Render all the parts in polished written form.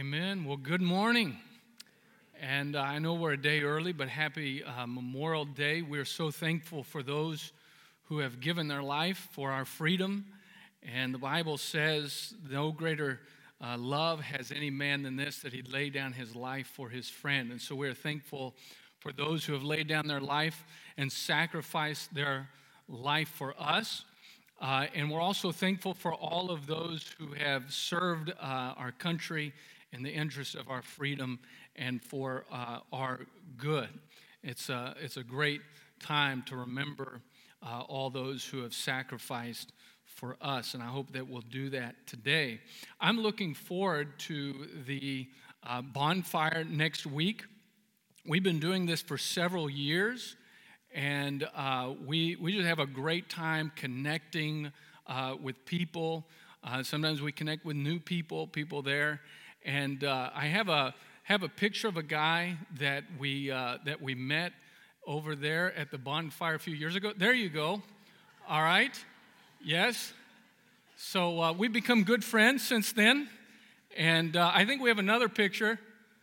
Amen. Well, good morning. And I know we're a day early, but happy Memorial Day. We're so thankful for those who have given their life for our freedom. And the Bible says, no greater love has any man than this, that he'd lay down his life for his friend. And so we're thankful for those who have laid down their life and sacrificed their life for us. And we're also thankful for all of those who have served our country in the interest of our freedom and for our good. It's a great time to remember all those who have sacrificed for us, and I hope that we'll do that today. I'm looking forward to the bonfire next week. We've been doing this for several years, and we just have a great time connecting with people. Sometimes we connect with new people there. And I have a picture of a guy that we met over there at the bonfire a few years ago. There you go. All right. Yes. So we've become good friends since then. And I think we have another picture.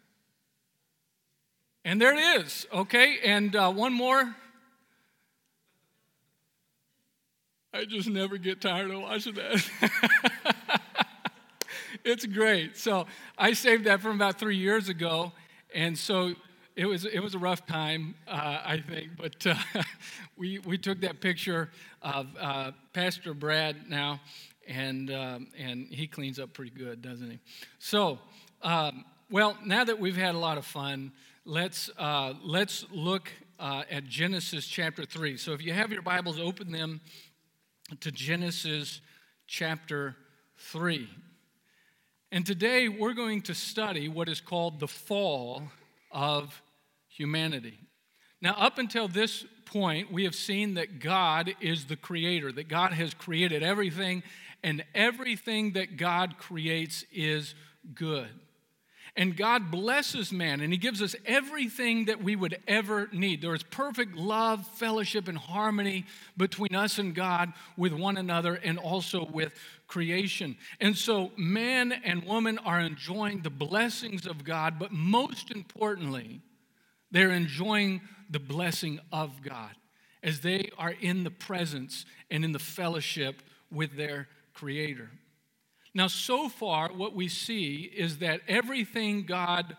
And there it is. Okay. And one more. I just never get tired of watching that. It's great. So I saved that from about 3 years ago, and so it was a rough time, I think. But we took that picture of Pastor Brad now, and he cleans up pretty good, doesn't he? So, well, now that we've had a lot of fun, let's look at Genesis chapter 3. So if you have your Bibles, open them to Genesis chapter 3. And today we're going to study what is called the fall of humanity. Now, up until this point, we have seen that God is the creator, that God has created everything, and everything that God creates is good. And God blesses man, and he gives us everything that we would ever need. There is perfect love, fellowship, and harmony between us and God, with one another, and also with creation. And so man and woman are enjoying the blessings of God, but most importantly, they're enjoying the blessing of God as they are in the presence and in the fellowship with their Creator. Now, so far, what we see is that everything God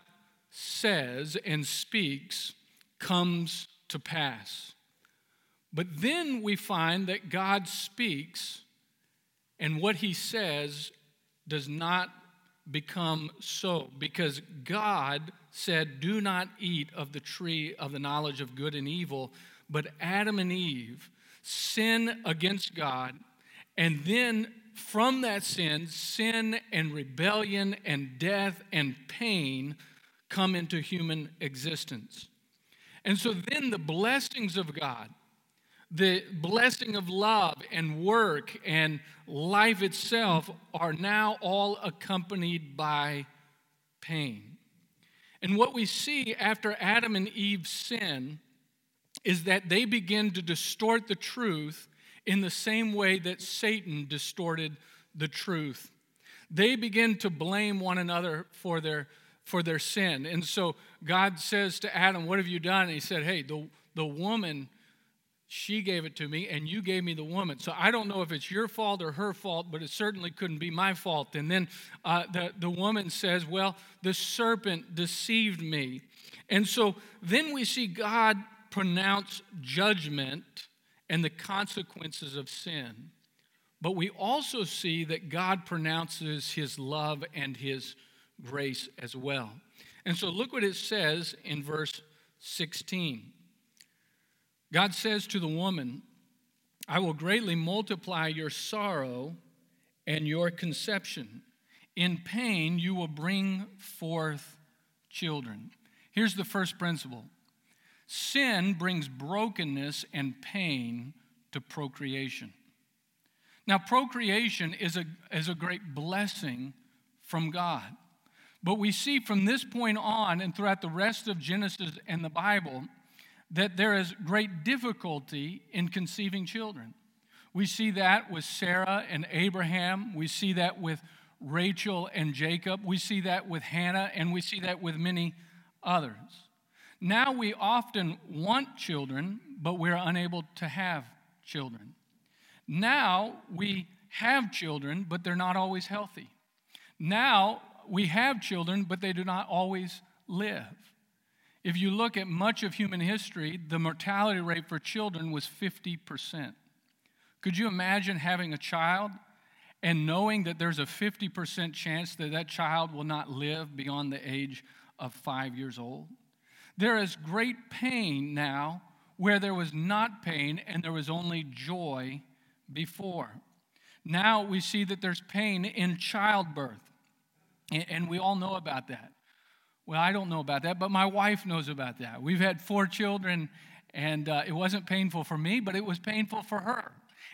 says and speaks comes to pass. But then we find that God speaks, and what he says does not become so, because God said, "Do not eat of the tree of the knowledge of good and evil." But Adam and Eve sin against God, and then from that sin and rebellion and death and pain come into human existence. And so then the blessings of God, the blessing of love and work and life itself, are now all accompanied by pain. And what we see after Adam and Eve sin is that they begin to distort the truth in the same way that Satan distorted the truth. They begin to blame one another for their sin. And so God says to Adam, "What have you done?" And he said, "Hey, the woman, she gave it to me, and you gave me the woman. So I don't know if it's your fault or her fault, but it certainly couldn't be my fault." And then the woman says, "Well, the serpent deceived me." And so then we see God pronounce judgment and the consequences of sin. But we also see that God pronounces his love and his grace as well. And so look what it says in verse 16. God says to the woman, "I will greatly multiply your sorrow and your conception. In pain you will bring forth children." Here's the first principle. Sin brings brokenness and pain to procreation. Now, procreation is a great blessing from God. But we see from this point on and throughout the rest of Genesis and the Bible that there is great difficulty in conceiving children. We see that with Sarah and Abraham. We see that with Rachel and Jacob. We see that with Hannah, and we see that with many others. Now we often want children, but we're unable to have children. Now we have children, but they're not always healthy. Now we have children, but they do not always live. If you look at much of human history, the mortality rate for children was 50%. Could you imagine having a child and knowing that there's a 50% chance that that child will not live beyond the age of 5 years old? There is great pain now where there was not pain and there was only joy before. Now we see that there's pain in childbirth, and we all know about that. Well, I don't know about that, but my wife knows about that. We've had 4 children, and it wasn't painful for me, but it was painful for her.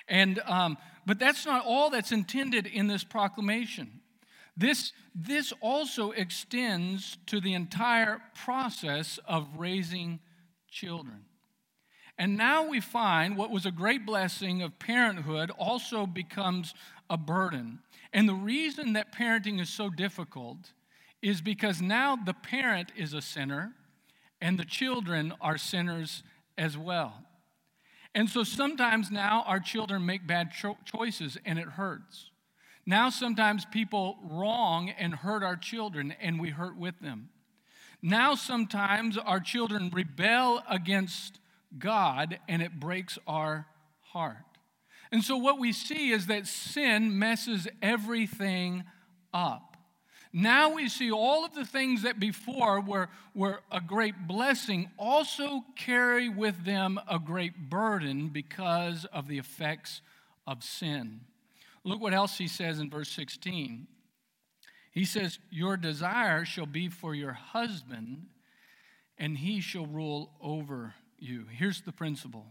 But that's not all that's intended in this proclamation. This also extends to the entire process of raising children. And now we find what was a great blessing of parenthood also becomes a burden. And the reason that parenting is so difficult is because now the parent is a sinner and the children are sinners as well. And so sometimes now our children make bad choices and it hurts. Now sometimes people wrong and hurt our children and we hurt with them. Now sometimes our children rebel against God and it breaks our heart. And so what we see is that sin messes everything up. Now we see all of the things that before were a great blessing also carry with them a great burden because of the effects of sin. Look what else he says in verse 16. He says, "Your desire shall be for your husband, and he shall rule over you." Here's the principle.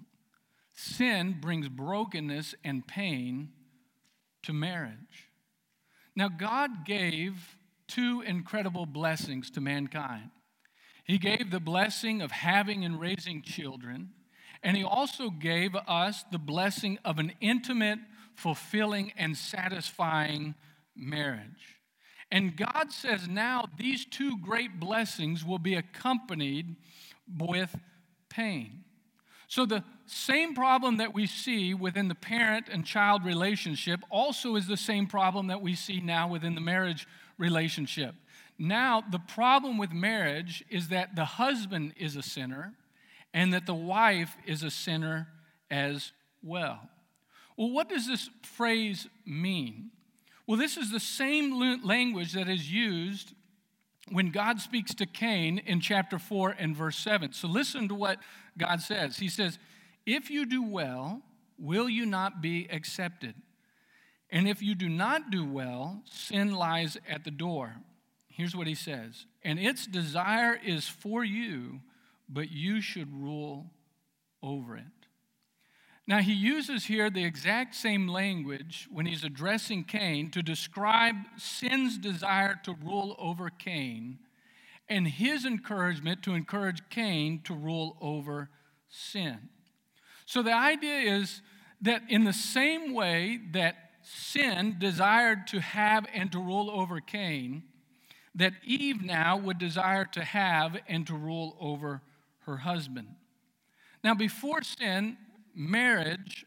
Sin brings brokenness and pain to marriage. Now, God gave 2 incredible blessings to mankind. He gave the blessing of having and raising children, and he also gave us the blessing of an intimate, fulfilling, and satisfying marriage. And God says now these 2 great blessings will be accompanied with pain. So the same problem that we see within the parent and child relationship also is the same problem that we see now within the marriage relationship. Now, the problem with marriage is that the husband is a sinner and that the wife is a sinner as well. Well, what does this phrase mean? Well, this is the same language that is used when God speaks to Cain in chapter 4 and verse 7. So listen to what God says. He says, "If you do well, will you not be accepted? And if you do not do well, sin lies at the door." Here's what he says, "And its desire is for you, but you should rule over it." Now, he uses here the exact same language when he's addressing Cain to describe sin's desire to rule over Cain and his encouragement to encourage Cain to rule over sin. So the idea is that in the same way that sin desired to have and to rule over Cain, that Eve now would desire to have and to rule over her husband. Now, before sin, marriage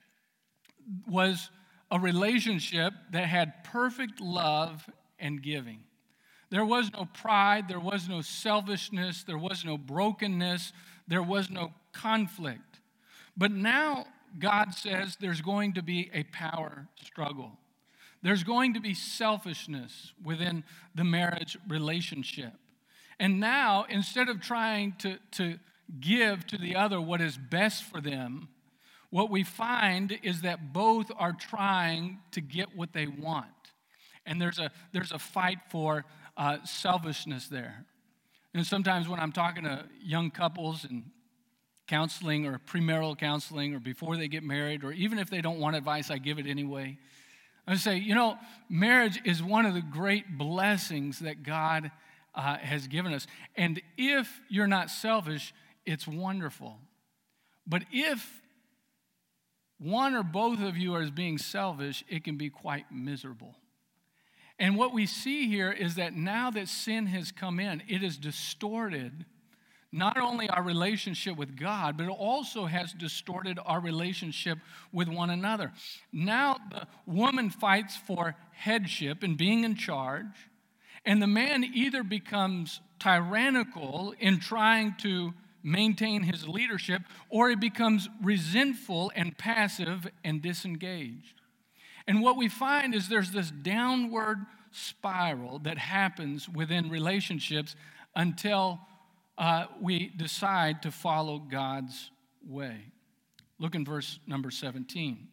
was a relationship that had perfect love and giving. There was no pride, there was no selfishness, there was no brokenness, there was no conflict. But now God says there's going to be a power struggle. There's going to be selfishness within the marriage relationship. And now, instead of trying to give to the other what is best for them, what we find is that both are trying to get what they want. And there's a fight for selfishness there. And sometimes when I'm talking to young couples and counseling or premarital counseling or before they get married, or even if they don't want advice, I give it anyway. I say, marriage is one of the great blessings that God has given us. And if you're not selfish, it's wonderful. But if one or both of you are being selfish, it can be quite miserable. And what we see here is that now that sin has come in, it has distorted not only our relationship with God, but it also has distorted our relationship with one another. Now the woman fights for headship and being in charge, and the man either becomes tyrannical in trying to maintain his leadership, or he becomes resentful and passive and disengaged. And what we find is there's this downward spiral that happens within relationships until we decide to follow God's way. Look in verse number 17.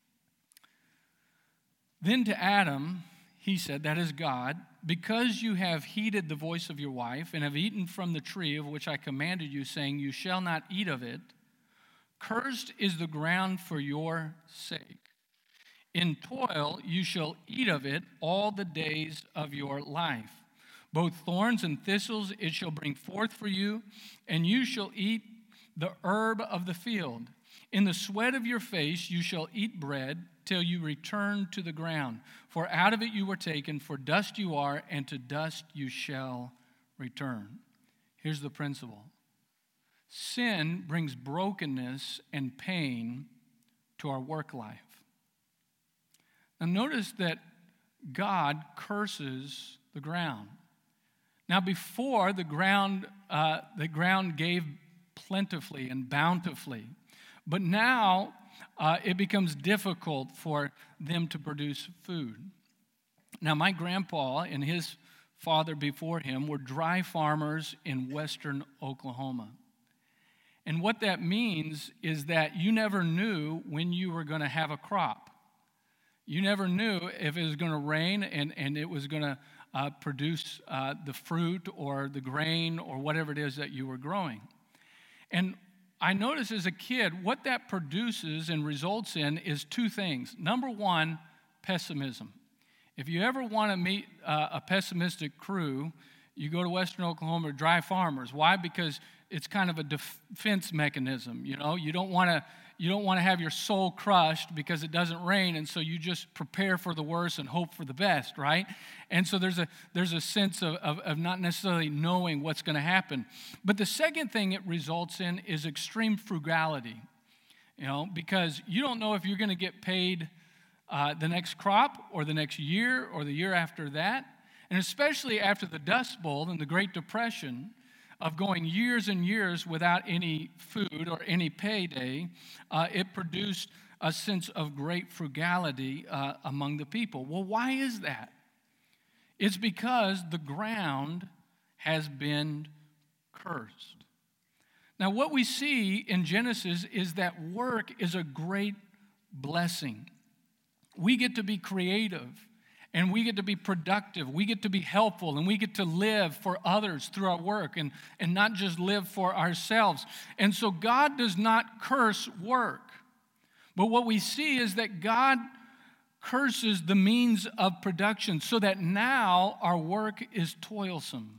Then to Adam, he said, that is God, because you have heeded the voice of your wife and have eaten from the tree of which I commanded you, saying, you shall not eat of it, cursed is the ground for your sake. In toil you shall eat of it all the days of your life. Both thorns and thistles it shall bring forth for you, and you shall eat the herb of the field. In the sweat of your face you shall eat bread till you return to the ground. For out of it you were taken, for dust you are, and to dust you shall return. Here's the principle. Sin brings brokenness and pain to our work life. Now notice that God curses the ground. Now before, the ground gave plentifully and bountifully. But now it becomes difficult for them to produce food. Now my grandpa and his father before him were dry farmers in western Oklahoma. And what that means is that you never knew when you were going to have a crop. You never knew if it was going to rain and it was going to produce the fruit or the grain or whatever it is that you were growing. And I noticed as a kid, what that produces and results in is two things. Number one, pessimism. If you ever want to meet a pessimistic crew, you go to western Oklahoma or dry farmers. Why? Because it's kind of a defense mechanism. You know, you don't want to have your soul crushed because it doesn't rain, and so you just prepare for the worst and hope for the best, right? And so there's a sense of not necessarily knowing what's going to happen. But the second thing it results in is extreme frugality, you know, because you don't know if you're going to get paid the next crop or the next year or the year after that. And especially after the Dust Bowl and the Great Depression, of going years and years without any food or any payday, it produced a sense of great frugality among the people. Well, why is that? It's because the ground has been cursed. Now, what we see in Genesis is that work is a great blessing. We get to be creative. And we get to be productive, we get to be helpful, and we get to live for others through our work and not just live for ourselves. And so God does not curse work. But what we see is that God curses the means of production so that now our work is toilsome.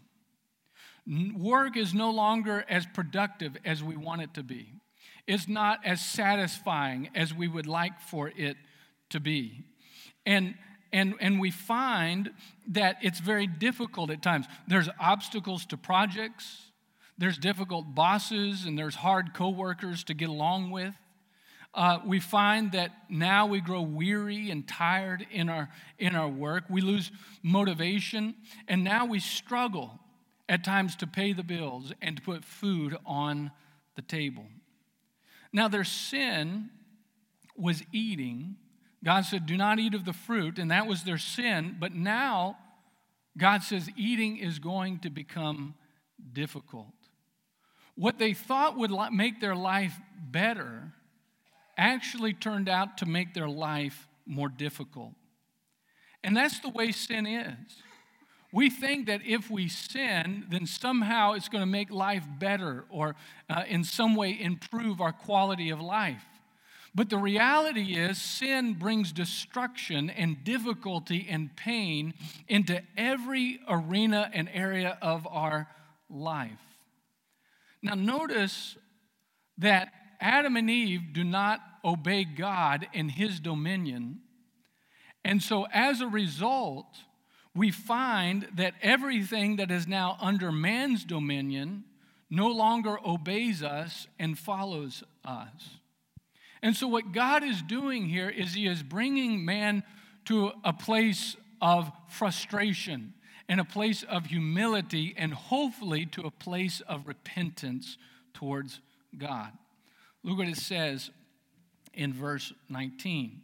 Work is no longer as productive as we want it to be. It's not as satisfying as we would like for it to be. And we find that it's very difficult at times. There's obstacles to projects, there's difficult bosses, and there's hard coworkers to get along with. We find that now we grow weary and tired in our work. We lose motivation, and now we struggle at times to pay the bills and to put food on the table. Now their sin was eating. God said, do not eat of the fruit, and that was their sin. But now, God says eating is going to become difficult. What they thought would make their life better actually turned out to make their life more difficult. And that's the way sin is. We think that if we sin, then somehow it's going to make life better or in some way improve our quality of life. But the reality is sin brings destruction and difficulty and pain into every arena and area of our life. Now notice that Adam and Eve do not obey God in his dominion. And so as a result, we find that everything that is now under man's dominion no longer obeys us and follows us. And so what God is doing here is he is bringing man to a place of frustration and a place of humility and hopefully to a place of repentance towards God. Look what it says in verse 19.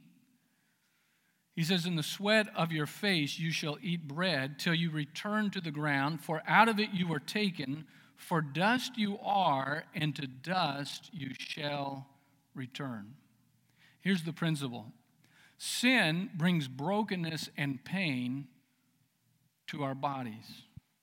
He says, "In the sweat of your face you shall eat bread till you return to the ground, for out of it you were taken, for dust you are, and to dust you shall return." Here's the principle. Sin brings brokenness and pain to our bodies.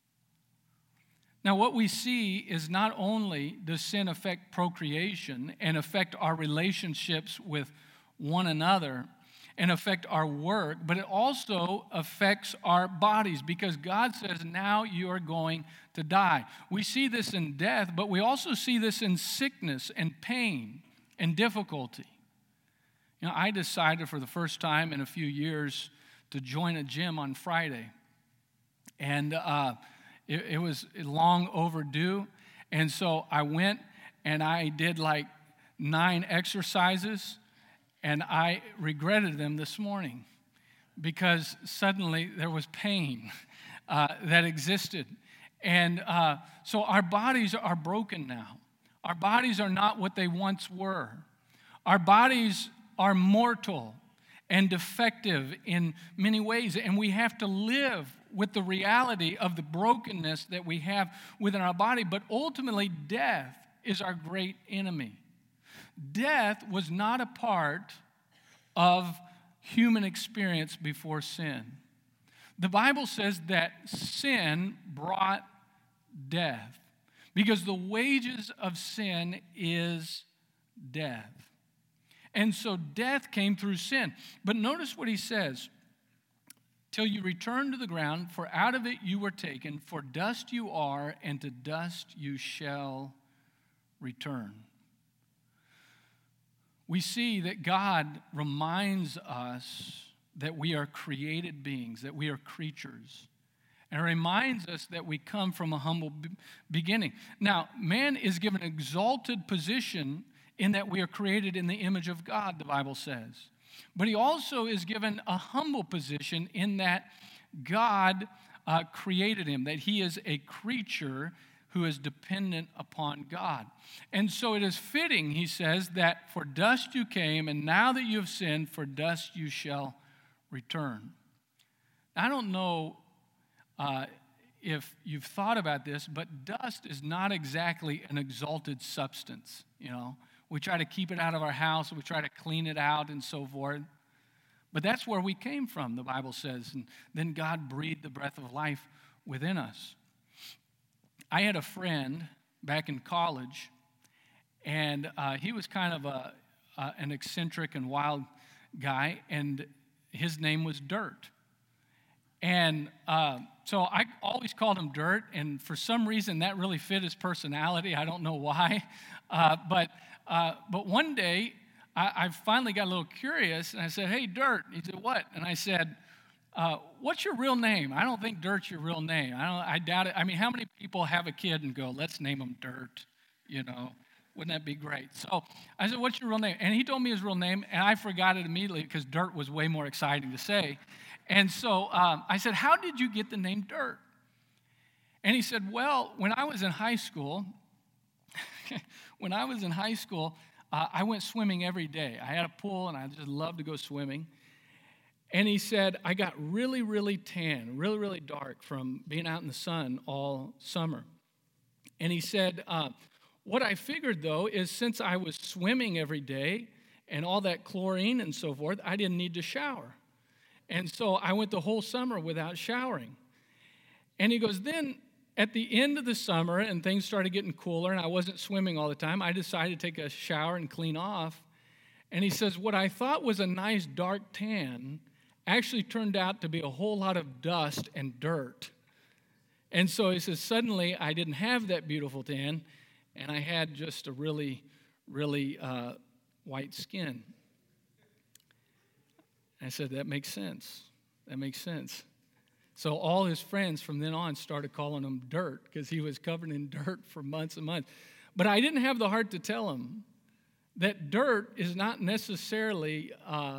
Now, what we see is not only does sin affect procreation and affect our relationships with one another and affect our work, but it also affects our bodies because God says, now you are going to die. We see this in death, but we also see this in sickness and pain and difficulty. You know, I decided for the first time in a few years to join a gym on Friday. And it was long overdue. And so I went and I did like 9 exercises, and I regretted them this morning because suddenly there was pain that existed. And so our bodies are broken now. Our bodies are not what they once were. Our bodies are mortal and defective in many ways, and we have to live with the reality of the brokenness that we have within our body. But ultimately, death is our great enemy. Death was not a part of human experience before sin. The Bible says that sin brought death because the wages of sin is death. And so death came through sin. But notice what he says. Till you return to the ground, for out of it you were taken, for dust you are, and to dust you shall return. We see that God reminds us that we are created beings, that we are creatures, and reminds us that we come from a humble beginning. Now, man is given an exalted position in that we are created in the image of God, the Bible says. But he also is given a humble position in that God created him, that he is a creature who is dependent upon God. And so it is fitting, he says, that for dust you came, and now that you have sinned, for dust you shall return. I don't know if you've thought about this, but dust is not exactly an exalted substance, you know. We try to keep it out of our house. We try to clean it out and so forth. But that's where we came from, the Bible says. And then God breathed the breath of life within us. I had a friend back in college, and he was kind of an eccentric and wild guy, and his name was Dirt. And so I always called him Dirt, and for some reason that really fit his personality. I don't know why. But one day, I finally got a little curious, and I said, "Hey, Dirt." He said, "What?" And I said, "What's your real name?" I don't think Dirt's your real name. I doubt it. I mean, how many people have a kid and go, "Let's name him Dirt," you know? Wouldn't that be great? So I said, "What's your real name?" And he told me his real name, and I forgot it immediately because Dirt was way more exciting to say. And so I said, "How did you get the name Dirt?" And he said, "Well, when I was in high school, I went swimming every day. I had a pool, and I just loved to go swimming." And he said, "I got really, really tan, really, really dark from being out in the sun all summer." And he said, "What I figured, though, is since I was swimming every day and all that chlorine and so forth, I didn't need to shower. And so I went the whole summer without showering." And he goes, "Then at the end of the summer and things started getting cooler and I wasn't swimming all the time, I decided to take a shower and clean off." And he says, "What I thought was a nice dark tan actually turned out to be a whole lot of dust and dirt." And so he says, "Suddenly I didn't have that beautiful tan and I had just a really, really white skin." I said, "That makes sense. That makes sense." So all his friends from then on started calling him Dirt because he was covered in dirt for months and months. But I didn't have the heart to tell him that dirt is not necessarily,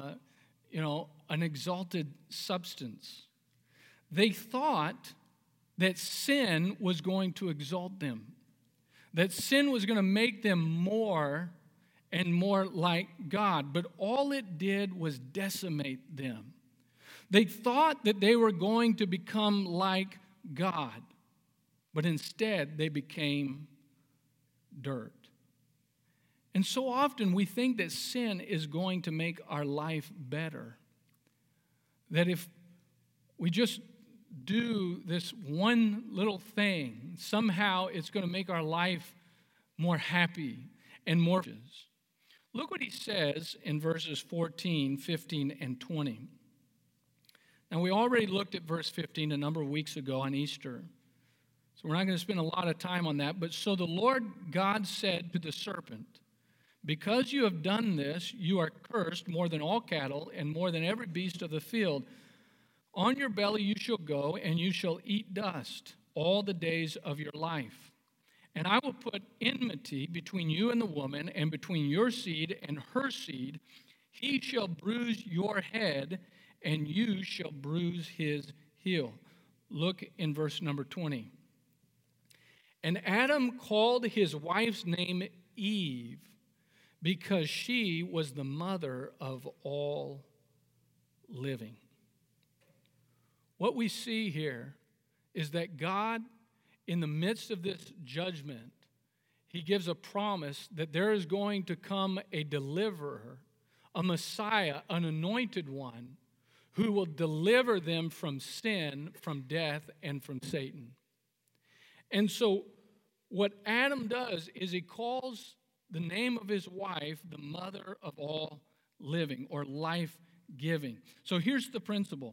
an exalted substance. They thought that sin was going to exalt them, that sin was going to make them more and more like God, but all it did was decimate them. They thought that they were going to become like God, but instead they became dirt. And so often we think that sin is going to make our life better, that if we just do this one little thing, somehow it's going to make our life more happy and more. Look what he says in verses 14, 15, and 20. Now, we already looked at verse 15 a number of weeks ago on Easter, so we're not going to spend a lot of time on that. But so the Lord God said to the serpent, "Because you have done this, you are cursed more than all cattle and more than every beast of the field. On your belly you shall go, and you shall eat dust all the days of your life. And I will put enmity between you and the woman, and between your seed and her seed. He shall bruise your head, and you shall bruise his heel." Look in verse number 20. "And Adam called his wife's name Eve, because she was the mother of all living." What we see here is that God, in the midst of this judgment, he gives a promise that there is going to come a deliverer, a Messiah, an anointed one, who will deliver them from sin, from death, and from Satan. And so what Adam does is he calls the name of his wife the mother of all living, or life-giving. So here's the principle.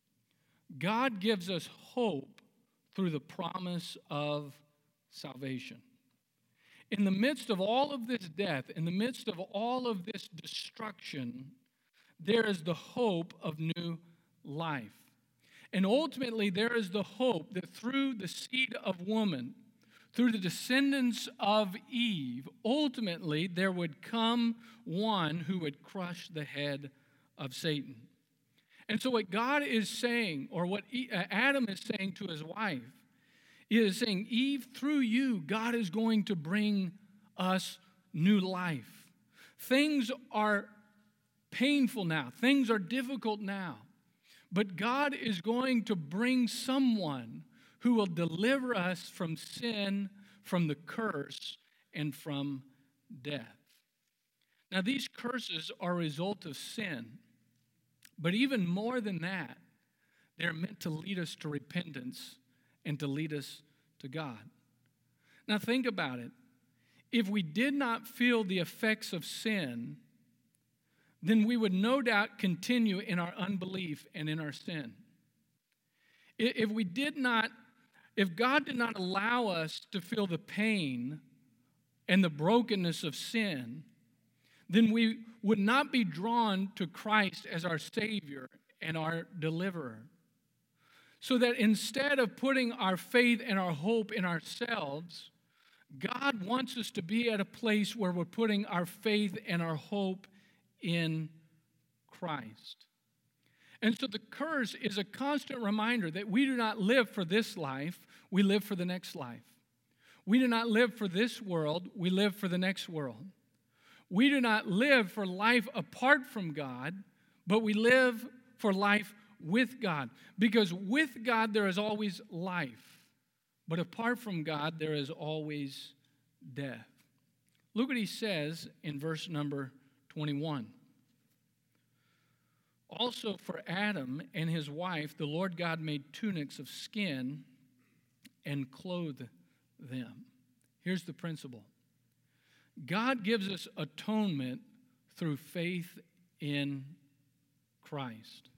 God gives us hope through the promise of salvation. In the midst of all of this death, in the midst of all of this destruction, there is the hope of new life. And ultimately, there is the hope that through the seed of woman, through the descendants of Eve, ultimately there would come one who would crush the head of Satan. And so what God is saying, or what Adam is saying to his wife, is saying, Eve, through you, God is going to bring us new life. Things are painful now. Things are difficult now. But God is going to bring someone who will deliver us from sin, from the curse, and from death. Now, these curses are a result of sin. But even more than that, they're meant to lead us to repentance and to lead us to God. Now, think about it. If we did not feel the effects of sin, then we would no doubt continue in our unbelief and in our sin. If God did not allow us to feel the pain and the brokenness of sin, then we would not be drawn to Christ as our Savior and our deliverer. So that instead of putting our faith and our hope in ourselves, God wants us to be at a place where we're putting our faith and our hope in Christ. And so the curse is a constant reminder that we do not live for this life, we live for the next life. We do not live for this world, we live for the next world. We do not live for life apart from God, but we live for life with God. Because with God there is always life, but apart from God there is always death. Look what he says in verse number 21. "Also for Adam and his wife, the Lord God made tunics of skin and clothed them." Here's the principle. God gives us atonement through faith in Christ.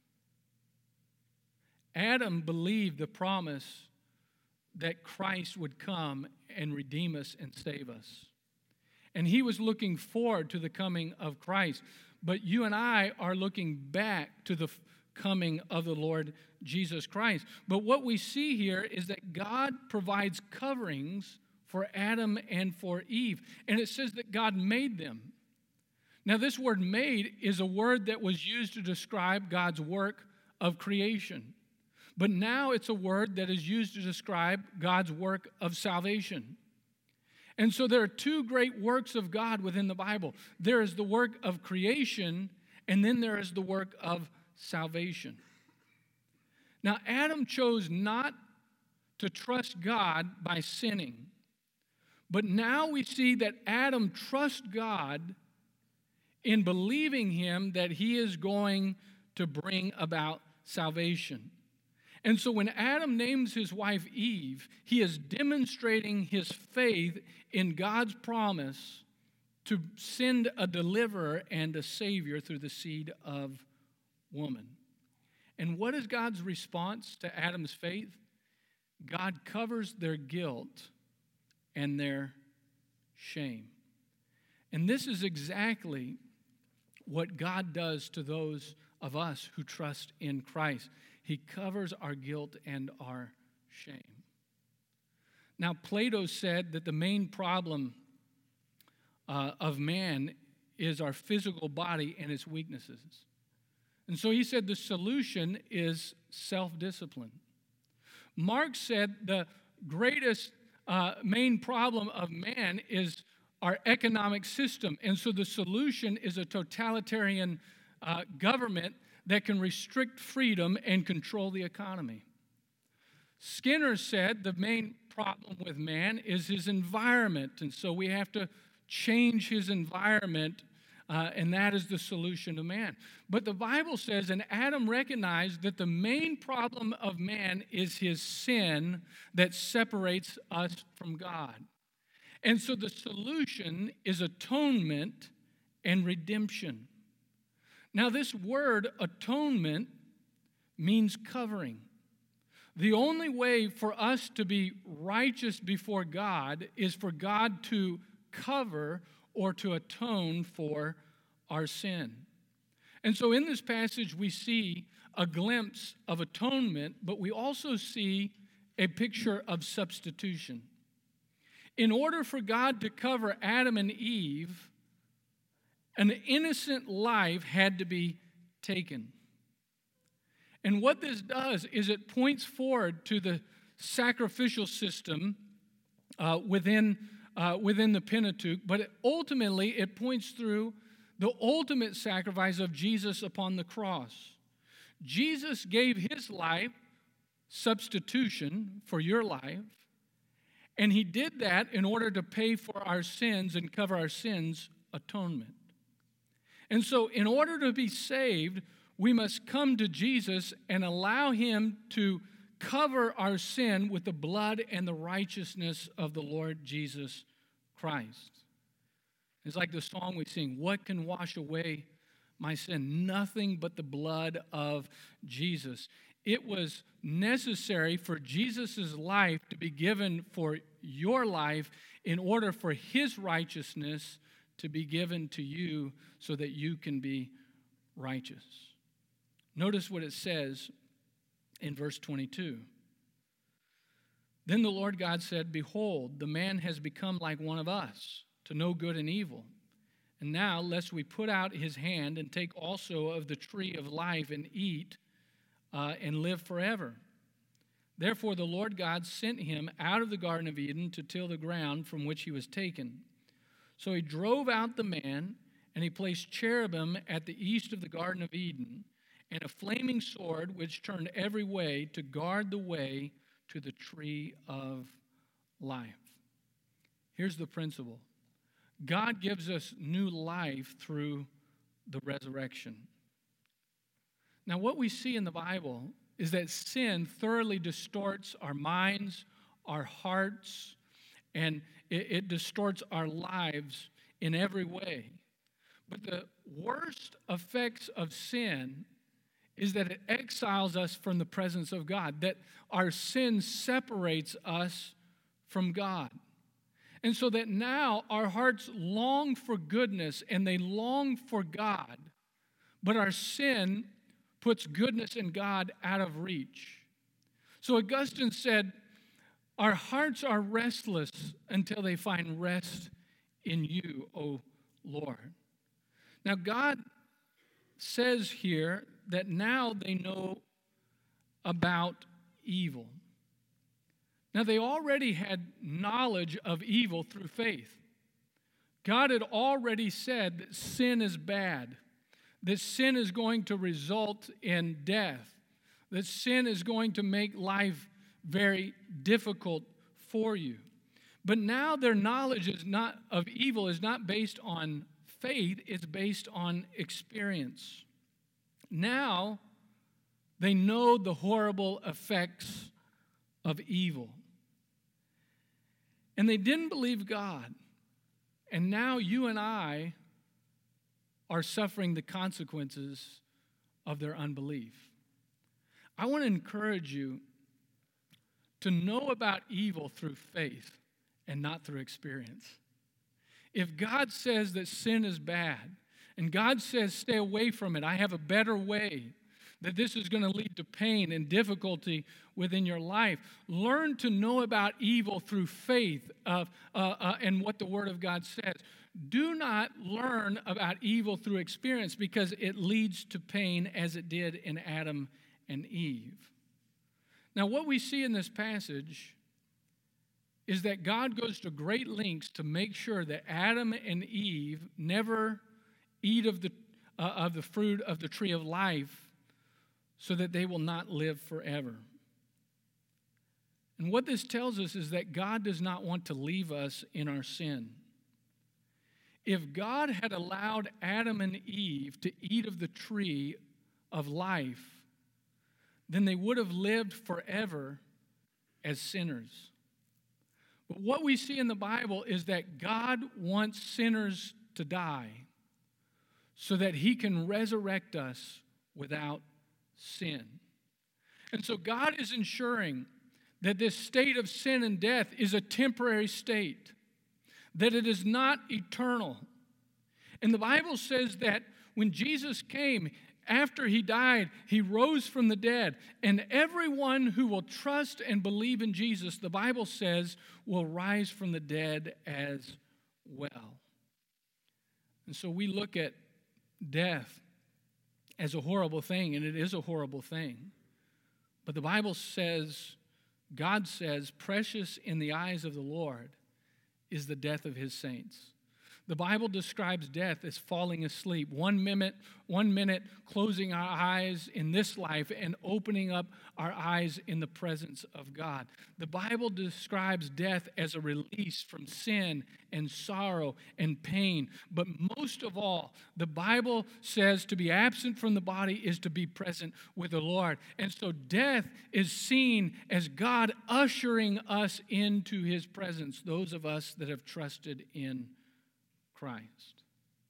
Adam believed the promise that Christ would come and redeem us and save us. And he was looking forward to the coming of Christ. But you and I are looking back to the coming of the Lord Jesus Christ. But what we see here is that God provides coverings for Adam and for Eve. And it says that God made them. Now, this word made is a word that was used to describe God's work of creation. But now it's a word that is used to describe God's work of salvation. And so there are two great works of God within the Bible. There is the work of creation, and then there is the work of salvation. Now, Adam chose not to trust God by sinning. But now we see that Adam trusts God in believing him that he is going to bring about salvation. And so when Adam names his wife Eve, he is demonstrating his faith in God's promise to send a deliverer and a savior through the seed of woman. And what is God's response to Adam's faith? God covers their guilt and their shame. And this is exactly what God does to those of us who trust in Christ. He covers our guilt and our shame. Now, Plato said that the main problem of man is our physical body and its weaknesses. And so he said the solution is self-discipline. Marx said the greatest main problem of man is our economic system. And so the solution is a totalitarian government that can restrict freedom and control the economy. Skinner said the main problem with man is his environment. And so we have to change his environment, and that is the solution to man. But the Bible says, and Adam recognized that the main problem of man is his sin that separates us from God. And so the solution is atonement and redemption. Now, this word atonement means covering. The only way for us to be righteous before God is for God to cover or to atone for our sin. And so in this passage, we see a glimpse of atonement, but we also see a picture of substitution. In order for God to cover Adam and Eve, an innocent life had to be taken. And what this does is it points forward to the sacrificial system within the Pentateuch, but ultimately it points through the ultimate sacrifice of Jesus upon the cross. Jesus gave his life, substitution for your life, and he did that in order to pay for our sins and cover our sins, atonement. And so in order to be saved, we must come to Jesus and allow him to cover our sin with the blood and the righteousness of the Lord Jesus Christ. It's like the song we sing, what can wash away my sin? Nothing but the blood of Jesus. It was necessary for Jesus' life to be given for your life in order for his righteousness to be given to you so that you can be righteous. Notice what it says in verse 22. Then the Lord God said, behold, the man has become like one of us, to know good and evil. And now, lest we put out his hand and take also of the tree of life and eat and live forever. Therefore the Lord God sent him out of the Garden of Eden to till the ground from which he was taken. So he drove out the man, and he placed cherubim at the east of the Garden of Eden, and a flaming sword which turned every way to guard the way to the tree of life. Here's the principle. God gives us new life through the resurrection. Now, what we see in the Bible is that sin thoroughly distorts our minds, our hearts, and it distorts our lives in every way. But the worst effects of sin is that it exiles us from the presence of God, that our sin separates us from God. And so that now our hearts long for goodness and they long for God, but our sin puts goodness in God out of reach. So Augustine said, our hearts are restless until they find rest in you, O Lord. Now, God says here that now they know about evil. Now, they already had knowledge of evil through faith. God had already said that sin is bad, that sin is going to result in death, that sin is going to make life very difficult for you. But now their knowledge of evil is not based on faith, it's based on experience. Now they know the horrible effects of evil. And they didn't believe God. And now you and I are suffering the consequences of their unbelief. I want to encourage you to know about evil through faith and not through experience. If God says that sin is bad, and God says stay away from it, I have a better way, that this is going to lead to pain and difficulty within your life, learn to know about evil through faith and what the Word of God says. Do not learn about evil through experience, because it leads to pain, as it did in Adam and Eve. Now, what we see in this passage is that God goes to great lengths to make sure that Adam and Eve never eat of the fruit of the tree of life, so that they will not live forever. And what this tells us is that God does not want to leave us in our sin. If God had allowed Adam and Eve to eat of the tree of life, then they would have lived forever as sinners. But what we see in the Bible is that God wants sinners to die so that he can resurrect us without sin. And so God is ensuring that this state of sin and death is a temporary state, that it is not eternal. And the Bible says that when Jesus came, after he died, he rose from the dead. And everyone who will trust and believe in Jesus, the Bible says, will rise from the dead as well. And so we look at death as a horrible thing, and it is a horrible thing. But the Bible says, God says, precious in the eyes of the Lord is the death of his saints. The Bible describes death as falling asleep. 1 minute closing our eyes in this life and opening up our eyes in the presence of God. The Bible describes death as a release from sin and sorrow and pain. But most of all, the Bible says to be absent from the body is to be present with the Lord. And so death is seen as God ushering us into his presence, those of us that have trusted in Christ.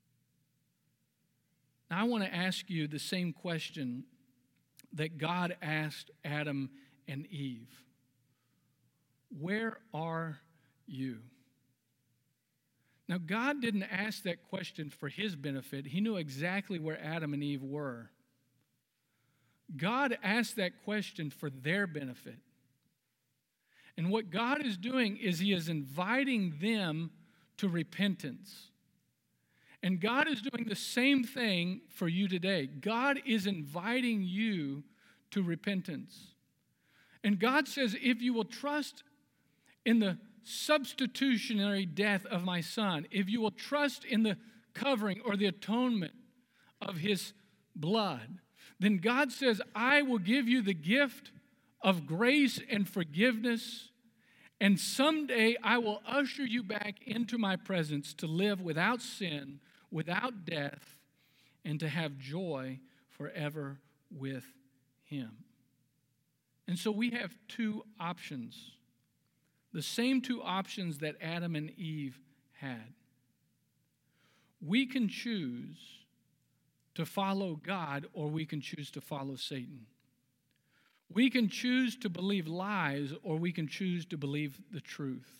Now, I want to ask you the same question that God asked Adam and Eve. Where are you? Now, God didn't ask that question for his benefit. He knew exactly where Adam and Eve were. God asked that question for their benefit. And what God is doing is he is inviting them to repentance. And God is doing the same thing for you today. God is inviting you to repentance. And God says, if you will trust in the substitutionary death of my son, if you will trust in the covering or the atonement of his blood, then God says, I will give you the gift of grace and forgiveness, and someday I will usher you back into my presence to live without sin, without death, and to have joy forever with him. And so we have two options, the same two options that Adam and Eve had. We can choose to follow God, or we can choose to follow Satan. We can choose to believe lies, or we can choose to believe the truth.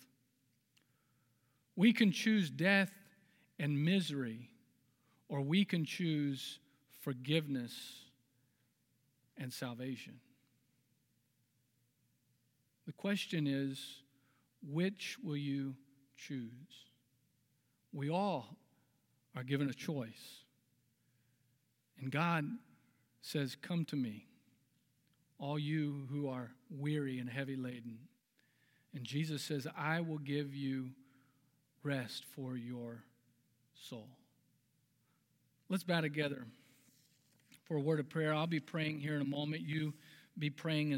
We can choose death and misery, or we can choose forgiveness and salvation. The question is, which will you choose? We all are given a choice. And God says, come to me, all you who are weary and heavy laden. And Jesus says, I will give you rest for your soul. Let's bow together for a word of prayer. I'll be praying here in a moment. You be praying as